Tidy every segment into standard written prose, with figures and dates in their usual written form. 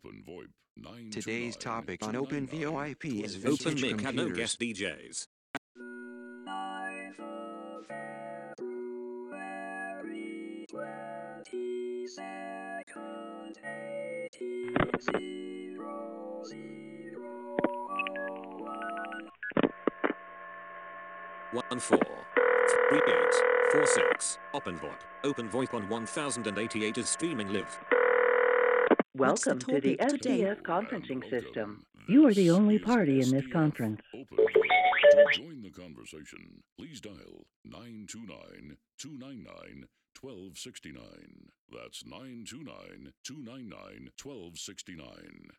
Open VoIP Today's 929 topic on Open 299 VoIP is Open vintage Mic had no computers. guest DJs. Live of February 22nd, 1800. 143846 Open VoIP on 1088 is streaming live. What's the Welcome to the topic today? SDS conferencing and system. You are the This only is party in this SDF conference. Open VoIP. To join the conversation, please dial 929-299-1269. That's 929-299-1269.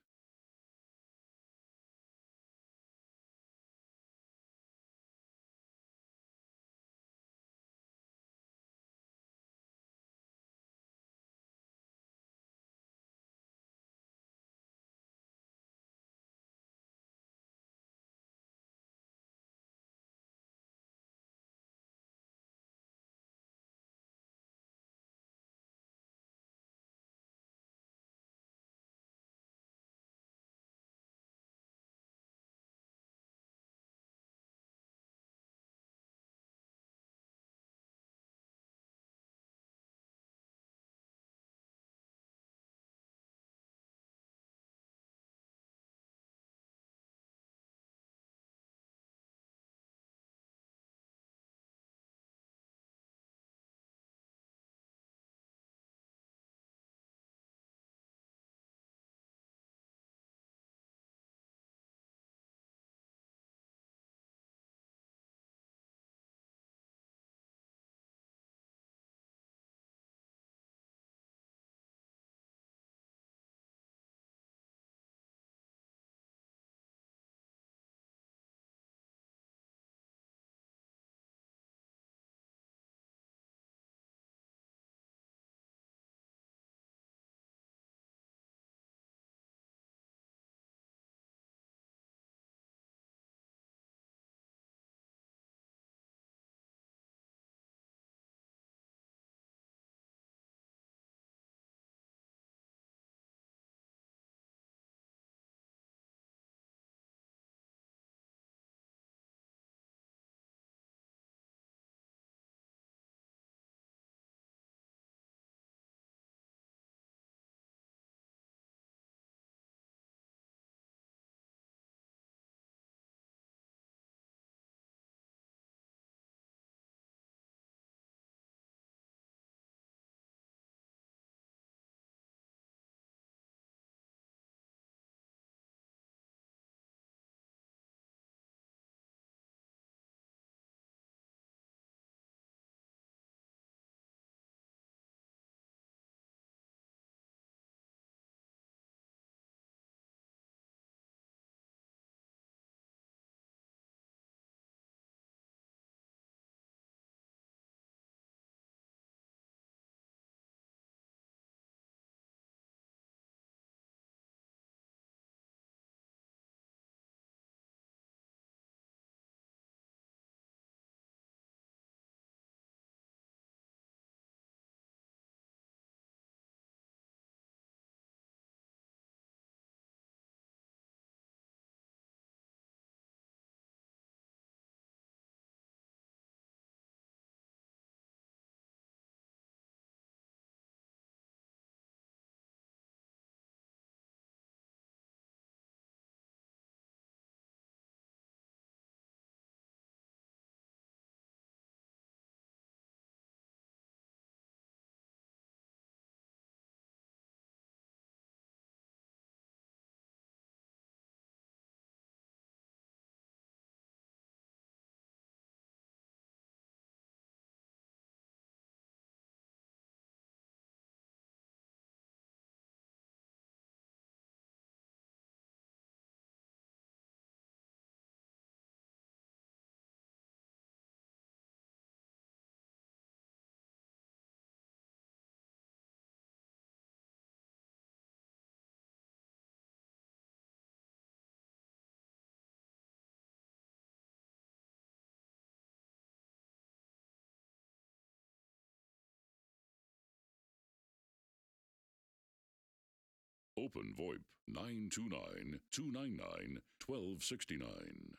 Open VoIP 929 299 1269.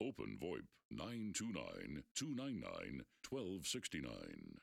Open VoIP 929 299 1269.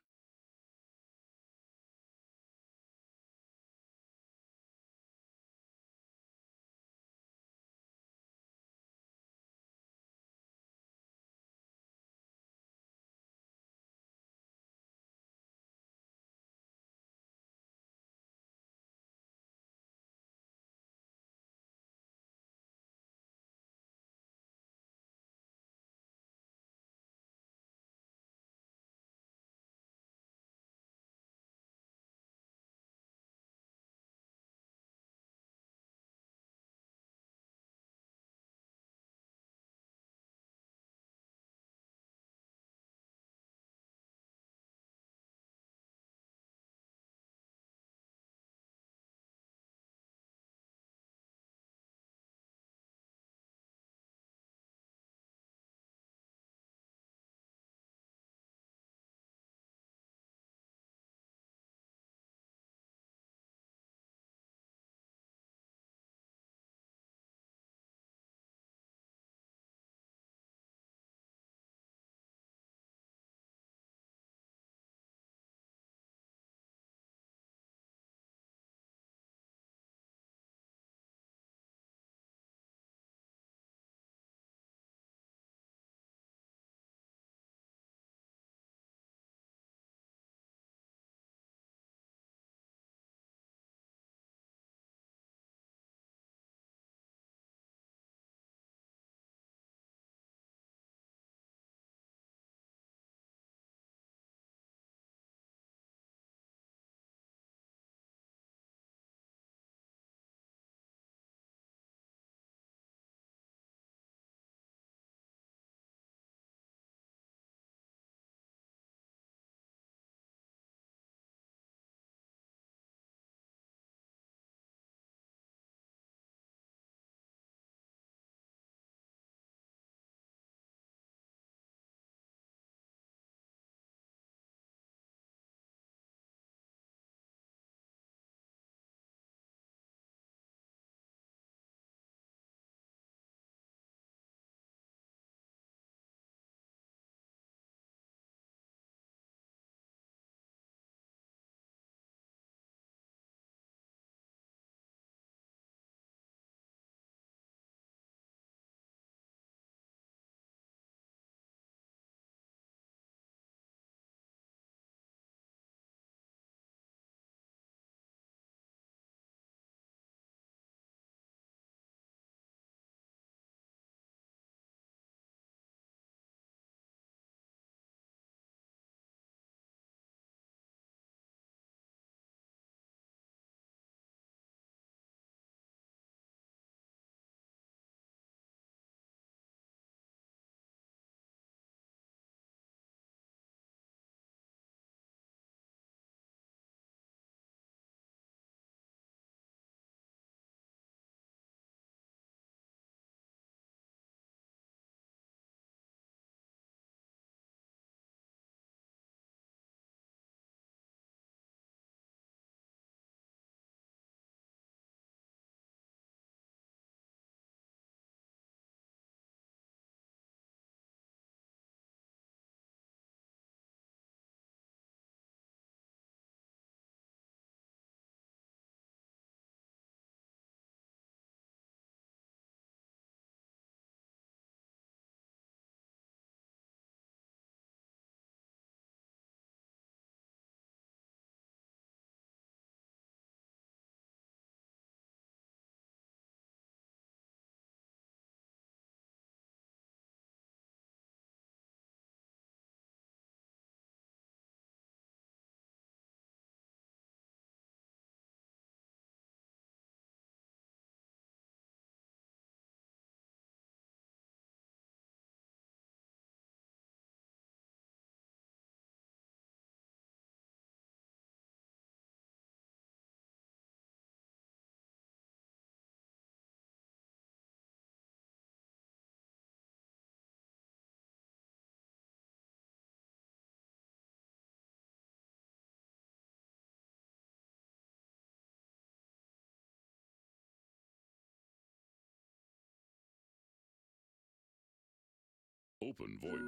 Open VoIP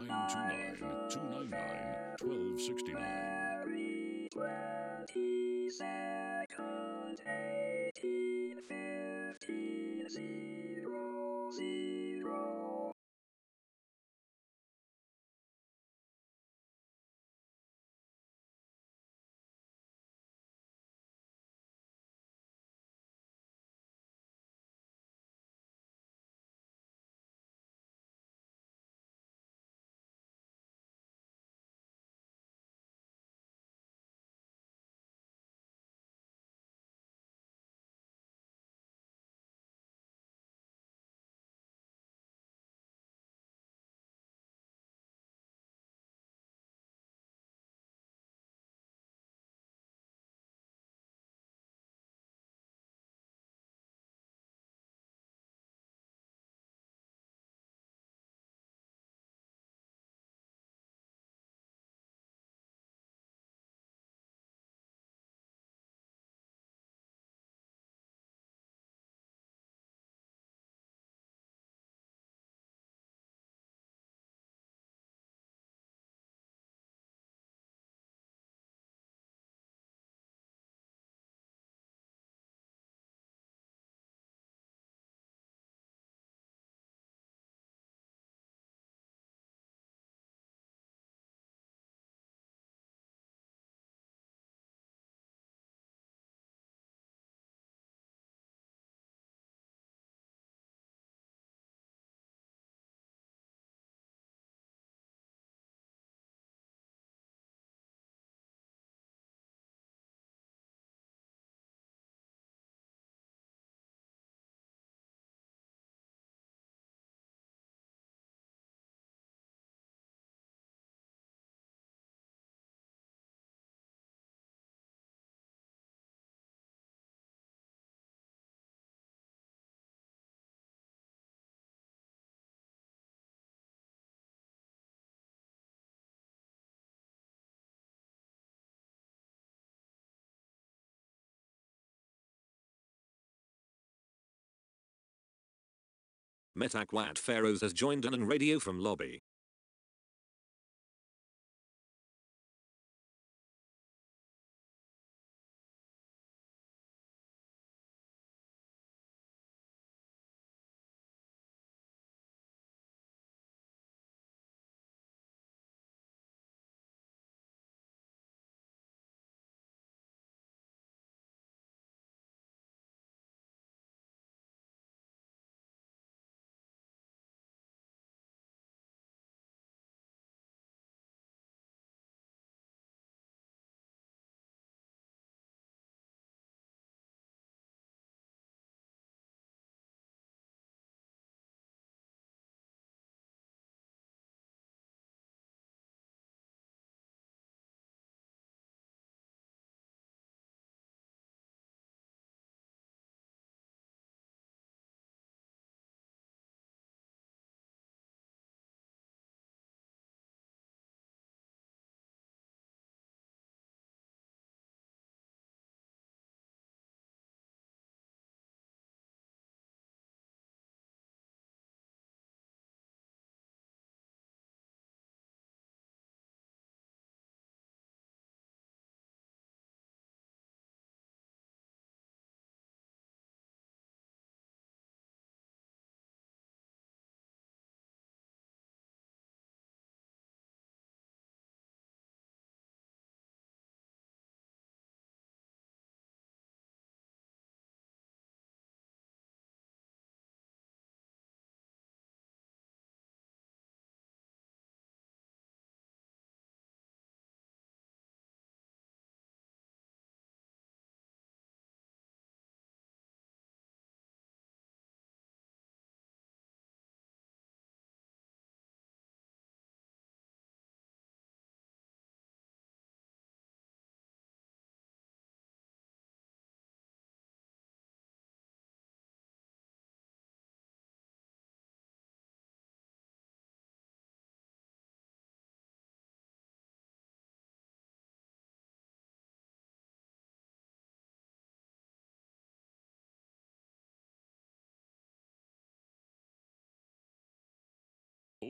929-299-1269. February 22nd, 1815, 00. Metaquad Pharaohs has joined on radio from lobby.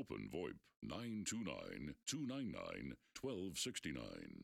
Open VoIP 929-299-1269.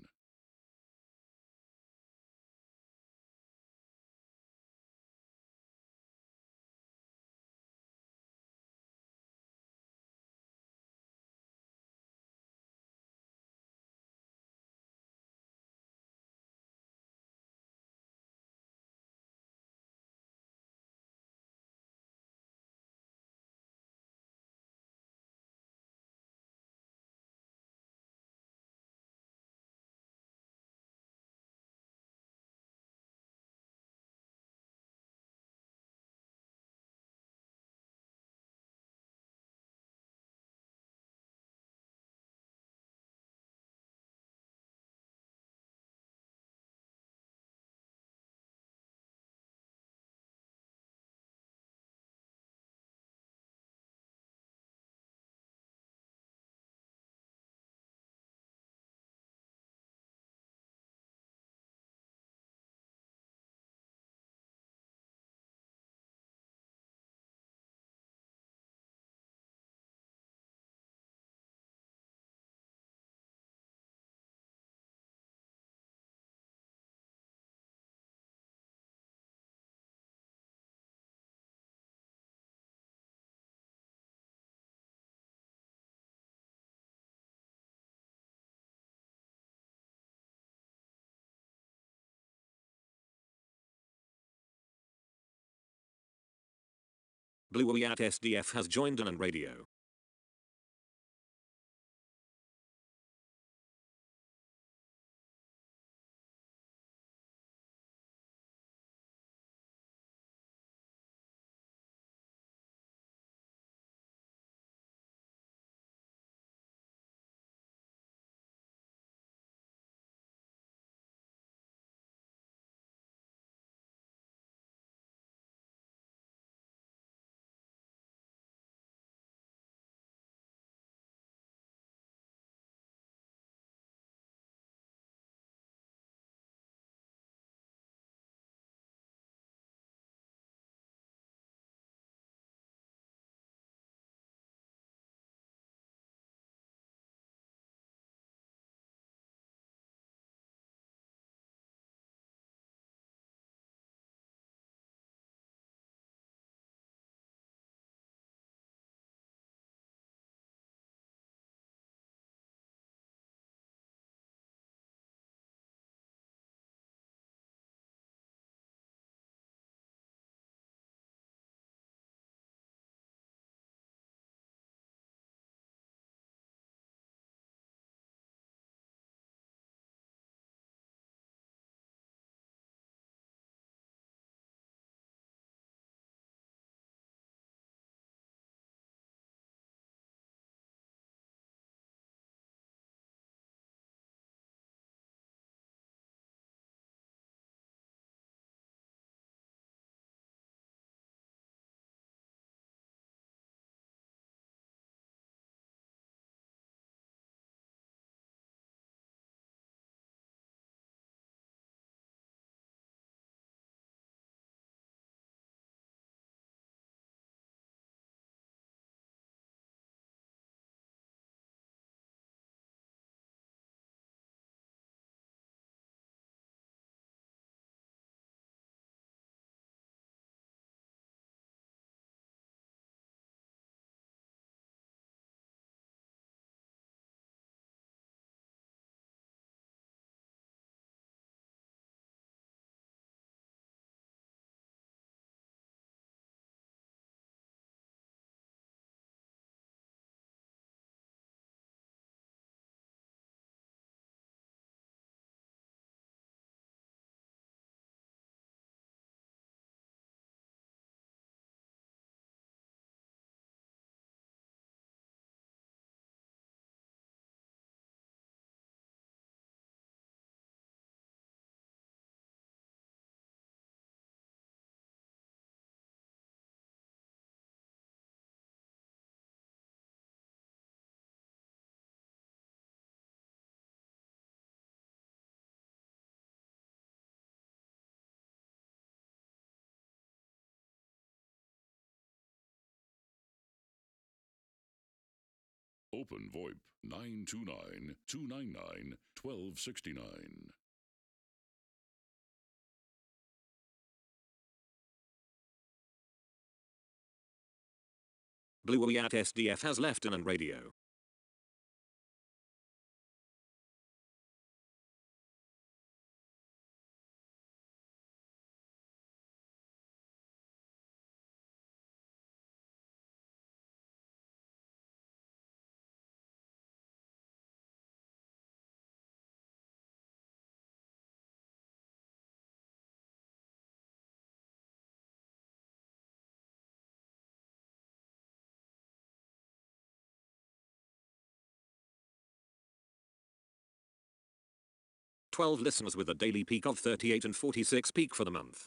Bluey at SDF has joined on radio. Open VoIP 929 299 1269. Bluey at SDF has left an radio. "12 listeners with a daily peak of 38 and 46 peak for the month.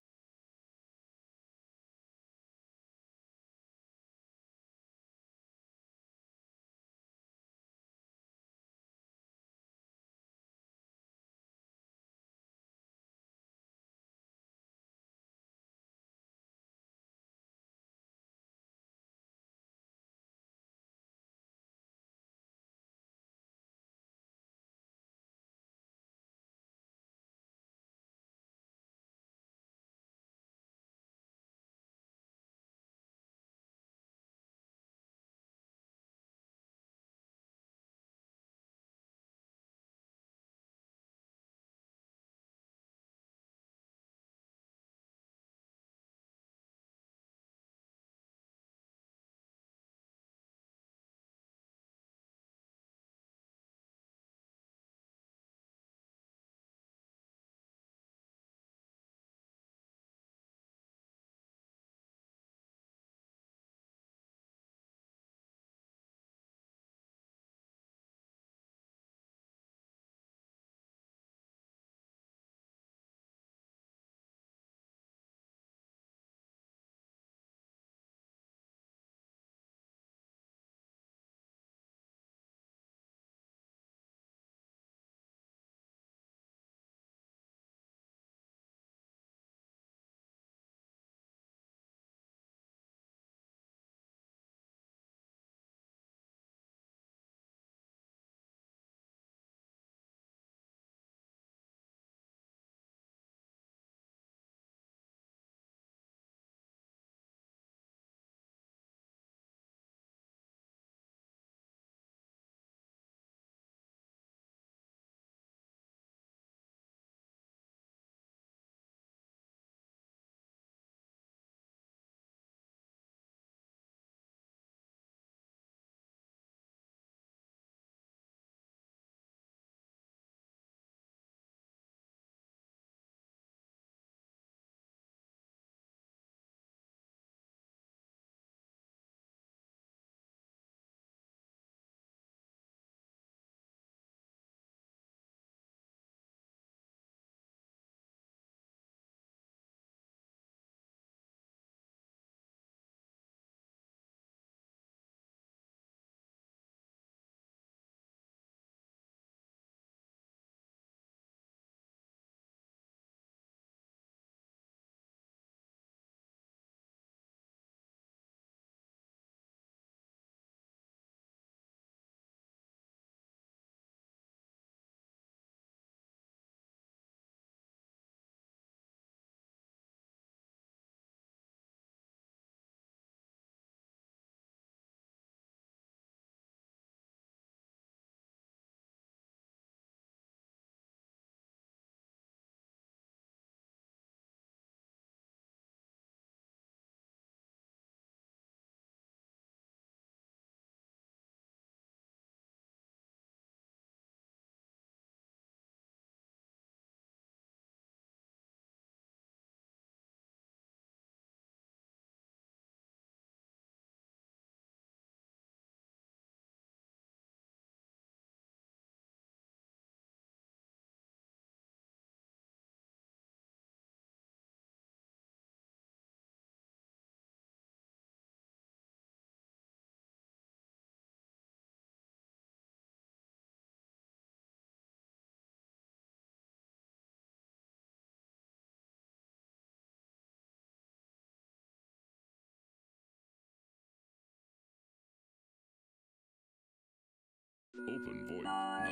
Open VoIP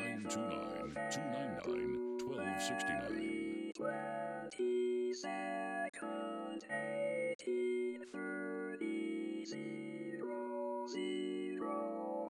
929-299-1269. 22nd, 1830, 00.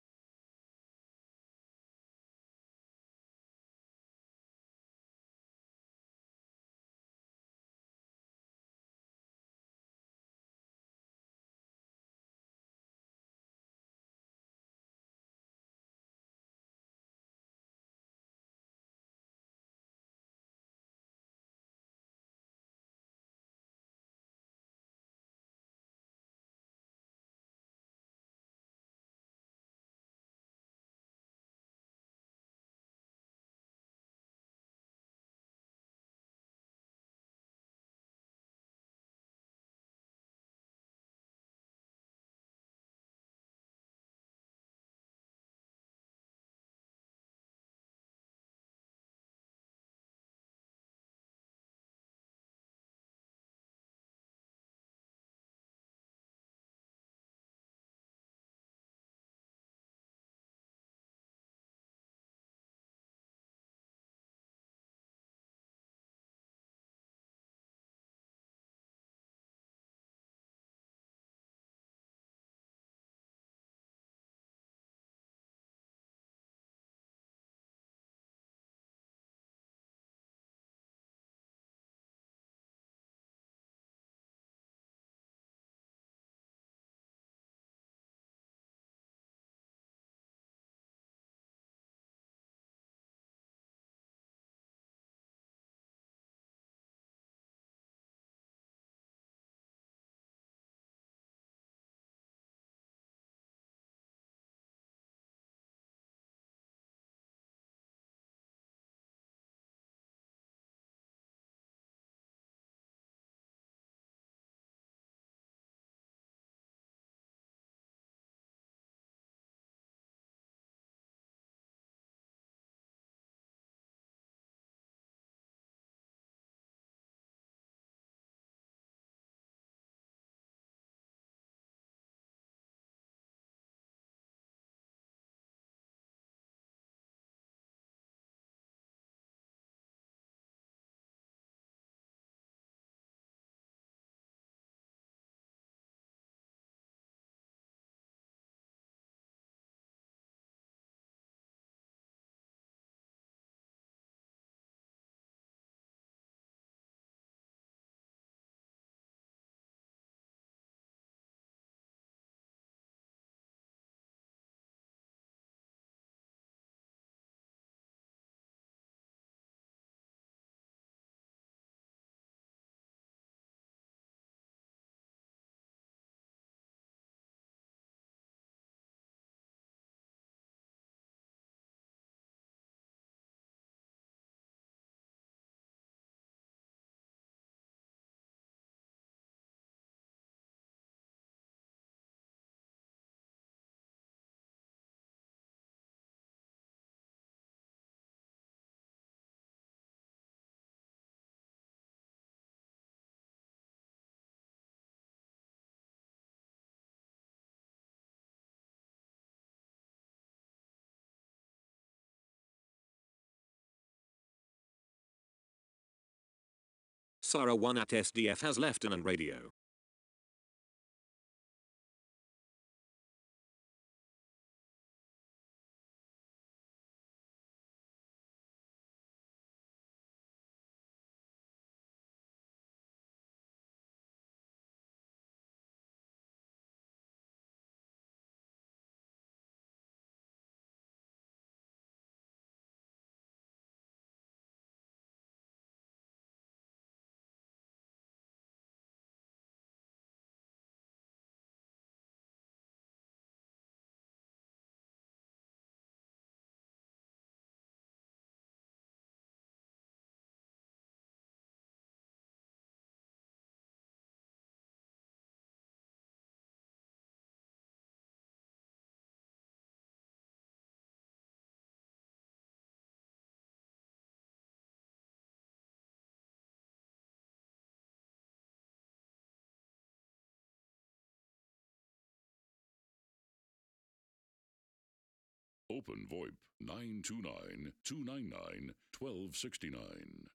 Sarah 1 at SDF has left an radio. Open VoIP 929 299 1269.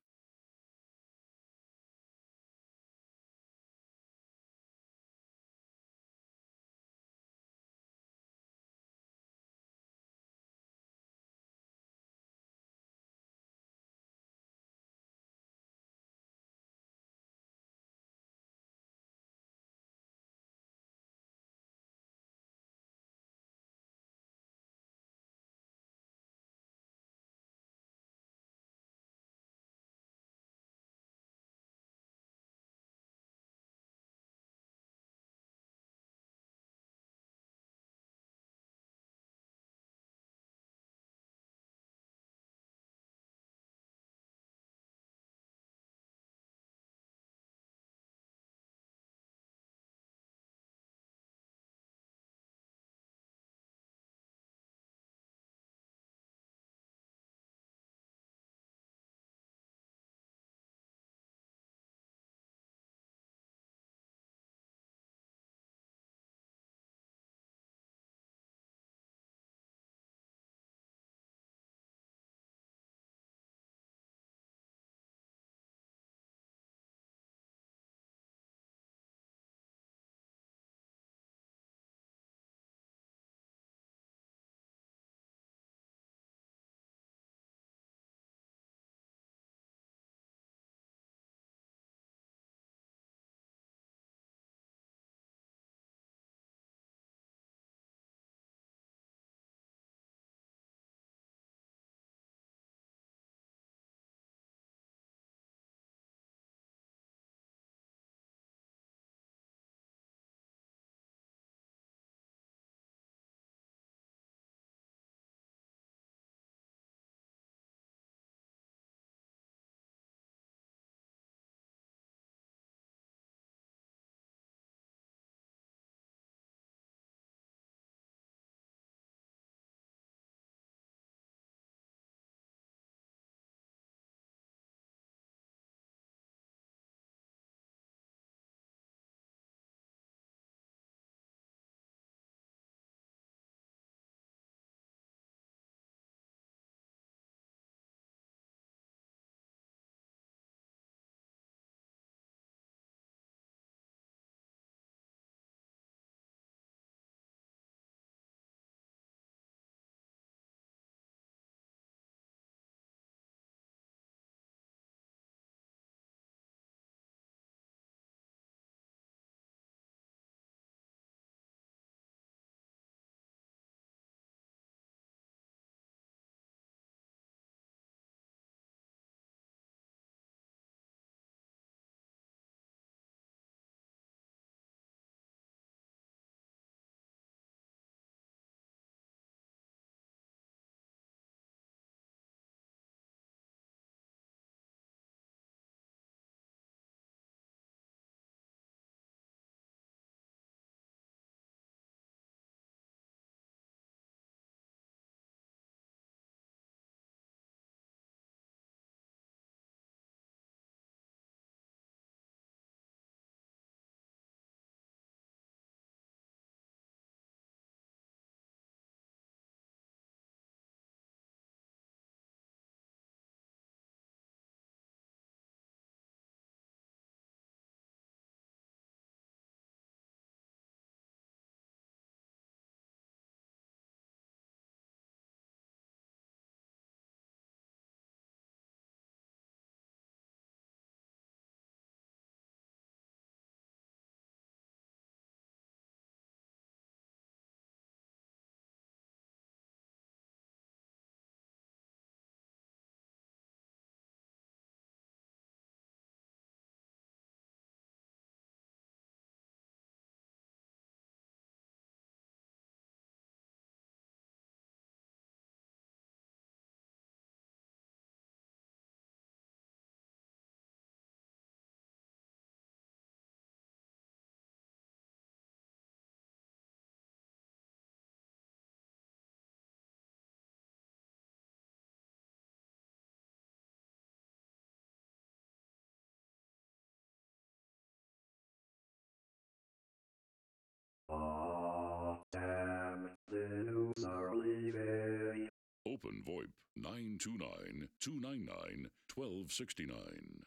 Open VoIP 929 299 1269.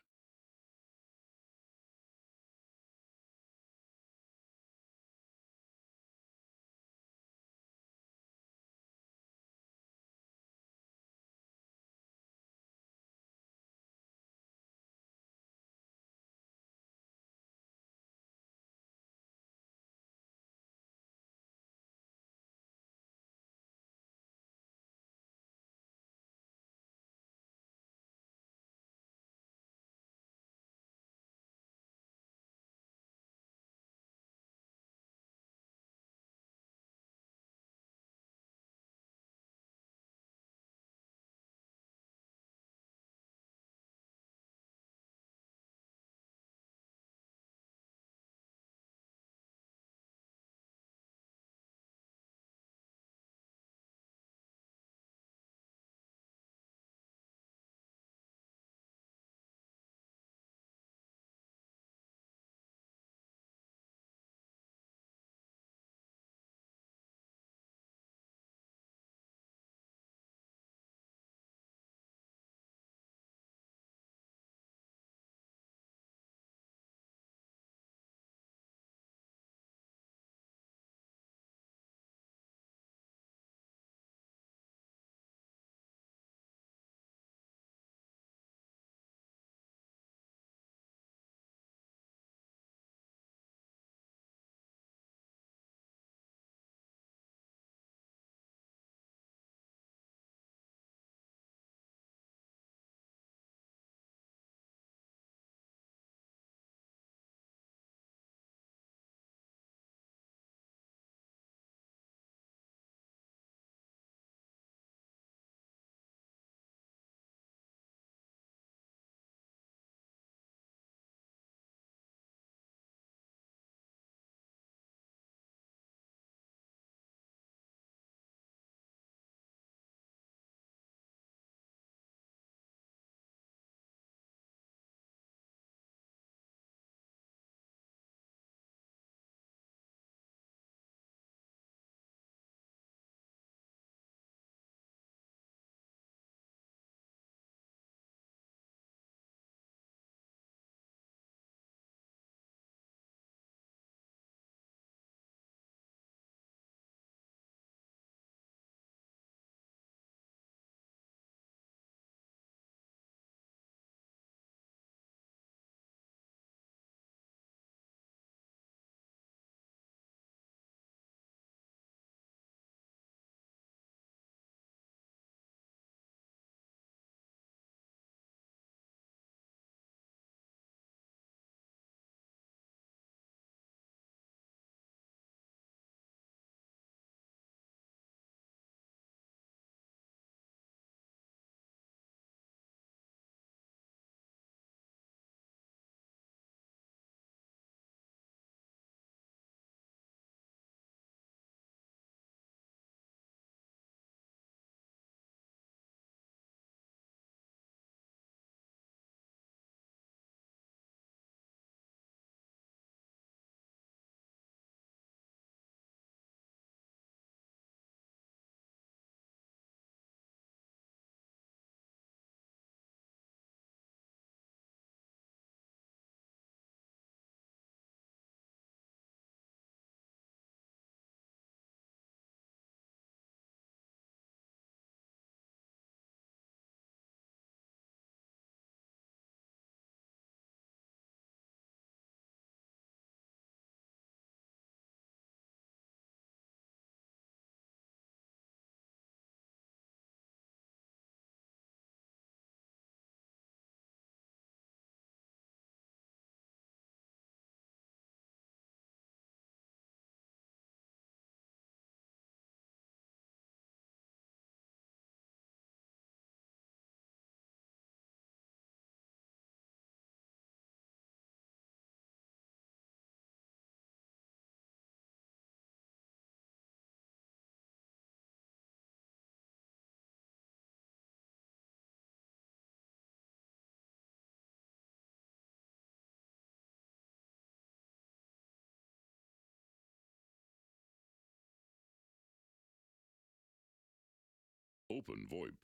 Open VoIP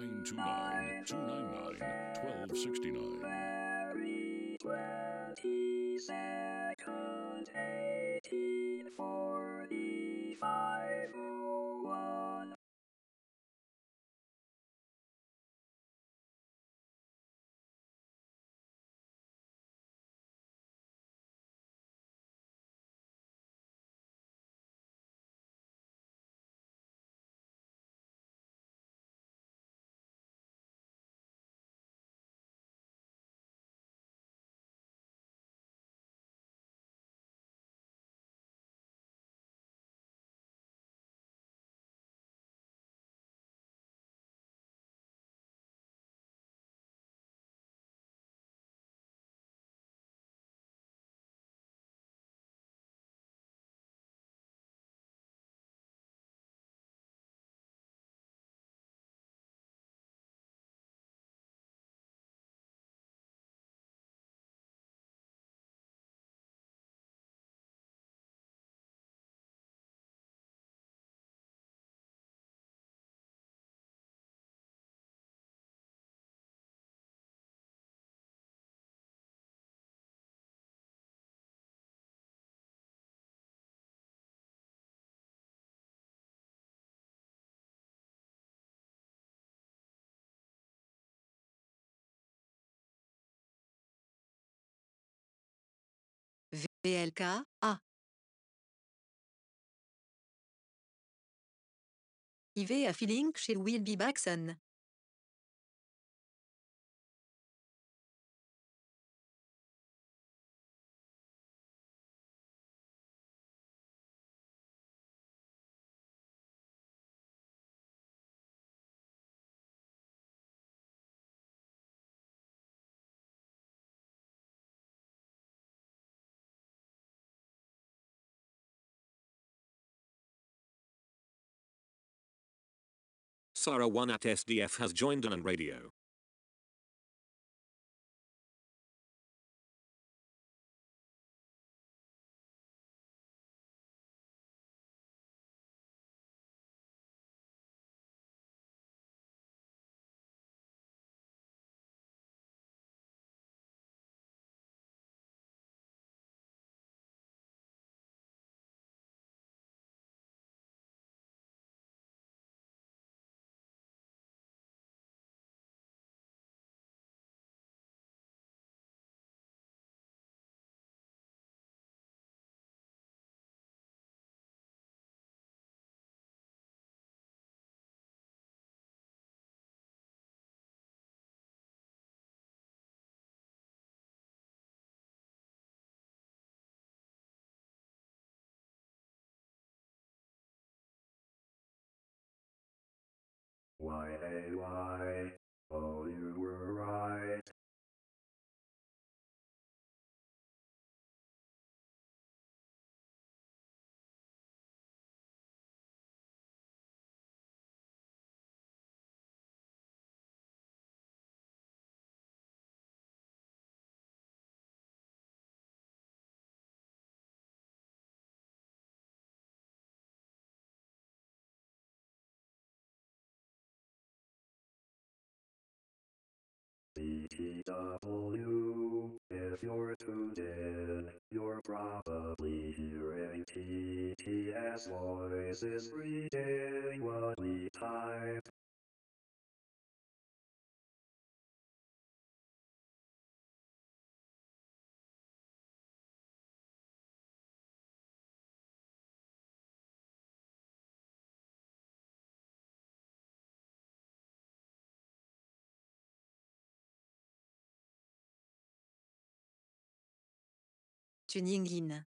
929-299-1269. February 22nd, 1845. VLK, A. IV a feeling she will be back soon. Sarah 1 at SDF has joined on radio. Why, hey, why? Oh, you were right. BTW, if you're tuned in, you're probably hearing TTS voices reading what we type. Tuning in.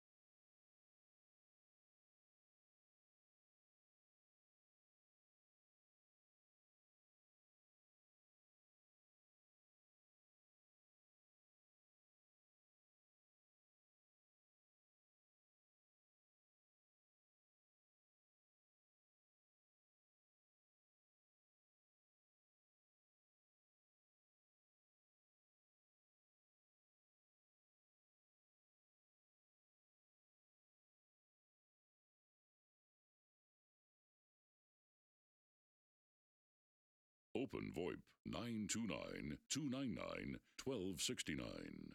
Open VoIP 929 299 1269.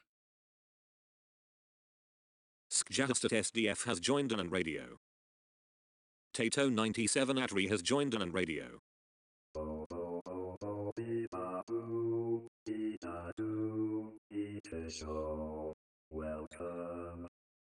Skjahstat SDF has joined Anon Radio. Tato 97 Atri has joined Anon Radio. Bo bo bo bo be ba boo, be da do, eat a show. Welcome.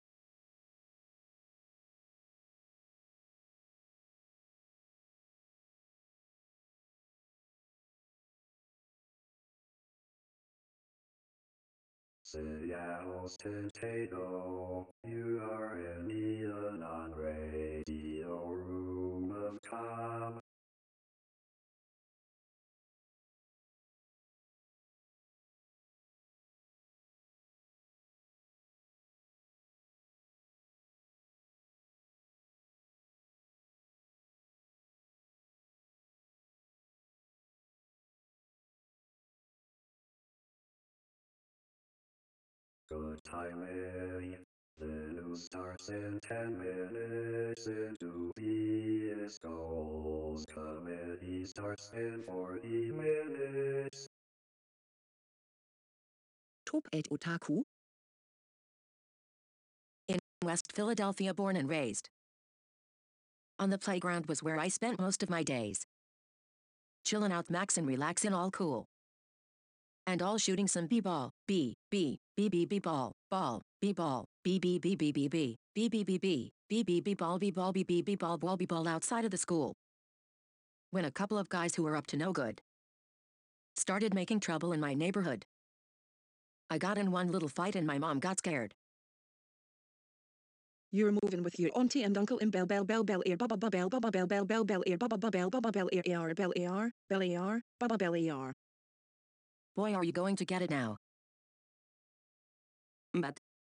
Seattle's Potato, you are in the Anon Radio Room of Com. Good timing. The news starts in 10 minutes into BS Goals. Committee starts in 40 minutes. Top 8 Otaku. In West Philadelphia, born and raised. On the playground was where I spent most of my days. Chillin' out, maxin', relaxin', all cool. And all shooting some b-ball, b-ball, ball, b-ball, b-b-b-b-b-b, b-b-b-b, b-b-b-ball, b-ball, b-b-b-ball, ball, b-ball outside of the school. When a couple of guys who were up to no good started making trouble in my neighborhood. I got in one little fight and my mom got scared. You're moving with your auntie and uncle in bell ear baba bell ear baba bell baba bell ear baba bell ear baba bell ear. Boy, are you going to get it now. But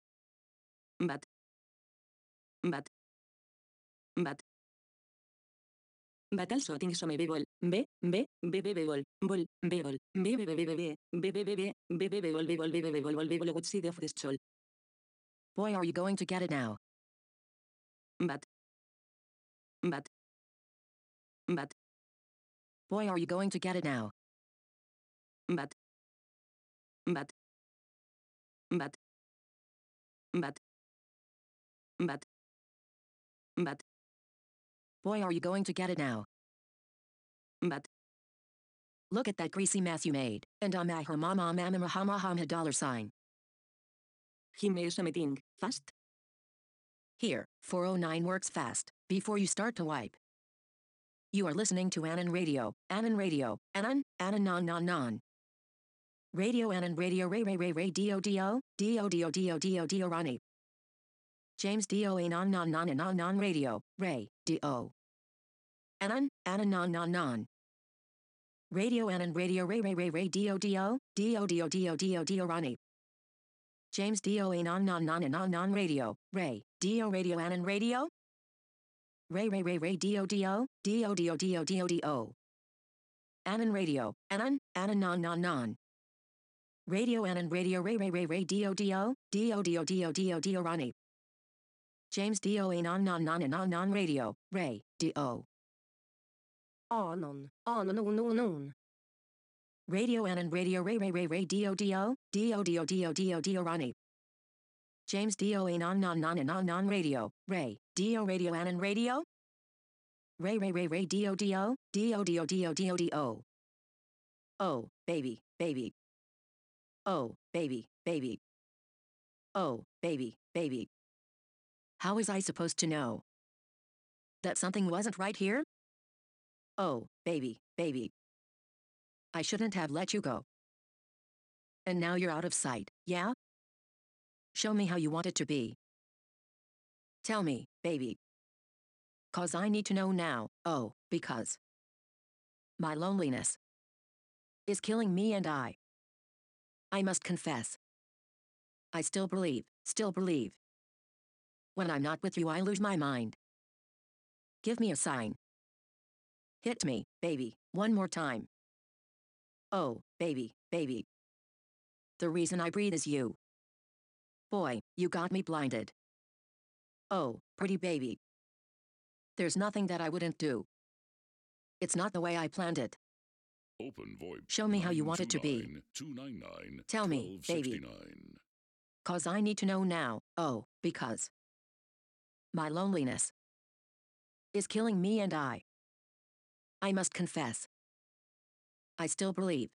Battle shooting some ball, good seed of this soul. Boy, are you going to get it now. But boy, are you going to get it now. But boy, are you going to get it now. But look at that greasy mess you made, and her mama $. He made something fast. Here, 409 works fast, before you start to wipe. You are listening to Anon Radio, Anon Radio, Anon, non. Radio Anon Radio, Ray, D-O, Ronnie. James D-O, non, Radio, Ray, D-O. Anon, non. Radio Anon Radio, Ray, D-O, Ronnie. James D-O, non, Radio, Ray, D-O, Radio Anon Radio. Ray, D-O. Anon Radio, Anon, non. Radio Anon Radio, Ray, D-O, Ronnie. James D-O, non, Radio, Ray, D-O. Anon. Radio Anon Radio, Ray, D-O, Ronnie. James D-O, non, Radio, Ray, D-O, Radio Anon Radio. Ray, D-O. Oh, baby. Oh, baby. Oh, baby. How was I supposed to know that something wasn't right here? Oh, baby. I shouldn't have let you go. And now you're out of sight, yeah? Show me how you want it to be. Tell me, baby. 'Cause I need to know now, because my loneliness is killing me and I must confess. I still believe. When I'm not with you, I lose my mind. Give me a sign. Hit me, baby, one more time. Oh, baby. The reason I breathe is you. Boy, you got me blinded. Oh, pretty baby. There's nothing that I wouldn't do. It's not the way I planned it. Open VoIP. Show me how you want it to be. 299 Tell me, baby. 1269. 'Cause I need to know now. Oh, because my loneliness is killing me and I must confess. I still believe.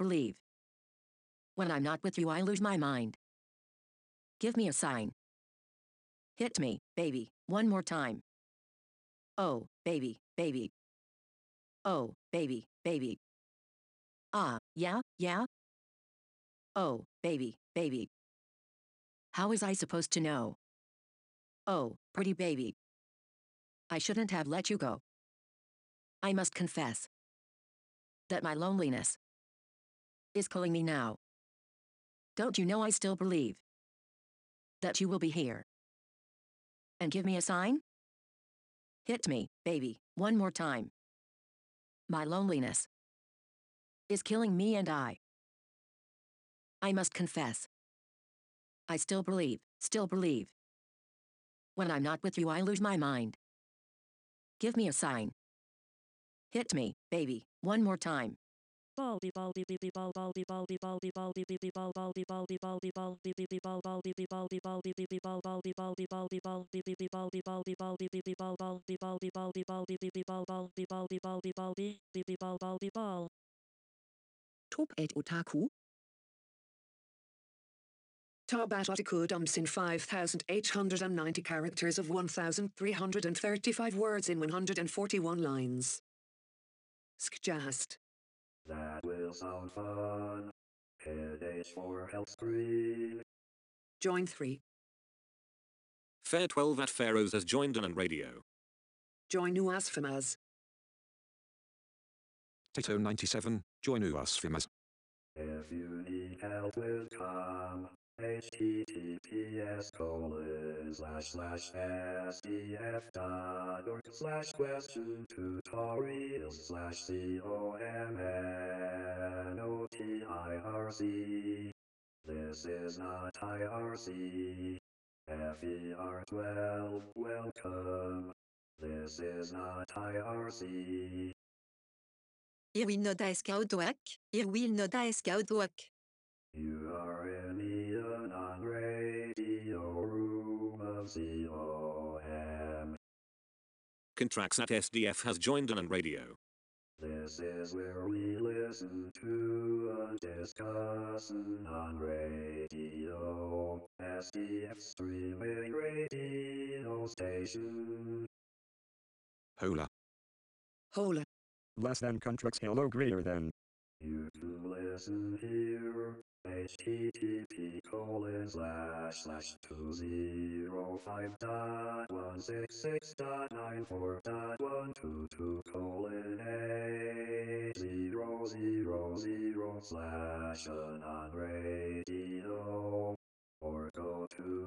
When I'm not with you, I lose my mind. Give me a sign. Hit me, baby, one more time. Oh, baby. Oh, baby. Ah, yeah? Oh, baby. How is I supposed to know? Oh, pretty baby. I shouldn't have let you go. I must confess that my loneliness is killing me now. Don't you know I still believe that you will be here and give me a sign? Hit me, baby, one more time. My loneliness is killing me and I must confess. I still believe. When I'm not with you, I lose my mind. Give me a sign. Hit me, baby, one more time. Baldy baldy bibi bal baldy baldy baldy baldy bibi bal baldy baldy baldy baldy bibi bal baldy bibi baldy baldy bibi bal baldy baldy baldy baldy bibi baldy baldy baldy bibi bal baldy baldy baldy baldy bibi bal baldy baldy baldy baldy bibi bal baldy bal. Top 8 Otaku. Tabat Otakudums in 5,890 characters of 1,335 words in 141 lines. Skjast. That will sound fun. Hit H for help screen. Join 3. Fair 12 at Pharaohs has joined on radio. Join Uasfamas. Tato 97, join Uasfamas. If you need help with com, https://sdf.org/question tutorials/comnotirc. This is not IRC. FER12, welcome. This is not IRC. Irwin Noda Eskaudwak. Irwin Noda Eskaudwak. You are in the Anon Radio Room of COM. Contracts at SDF has joined on radio. This is where we listen to and discuss on radio. SDF streaming radio station. Hola. Hola. Less than contracts hello greater than. You can listen here. http://205.166.942.2colon/anon-radio. Or go to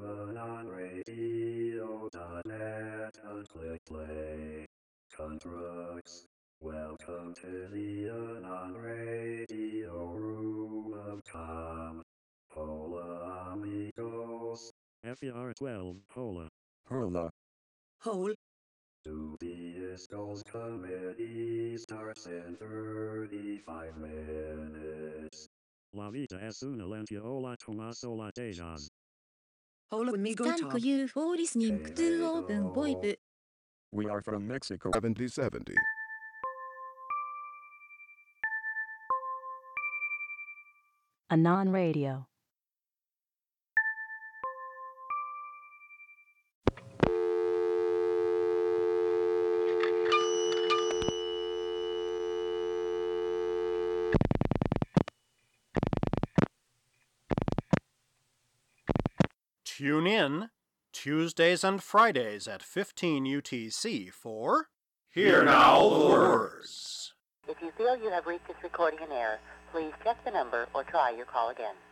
anonradio.net and click play. Contracts. Welcome to the Anon Radio Room of Com. Hola amigos. FER12, hola. Hola. Hole. Dubious Goals Committee starts in 35 minutes. La vida es una lente hola Tomas hola Dejan. Hola amigo スタンコ Tom. UFO リスニングトゥーオープンボイプ We are from Mexico. 7070. Anon Radio. Tune in Tuesdays and Fridays at 15 UTC for Hear Now the Words. If you feel you have reached this recording in error, please check the number or try your call again.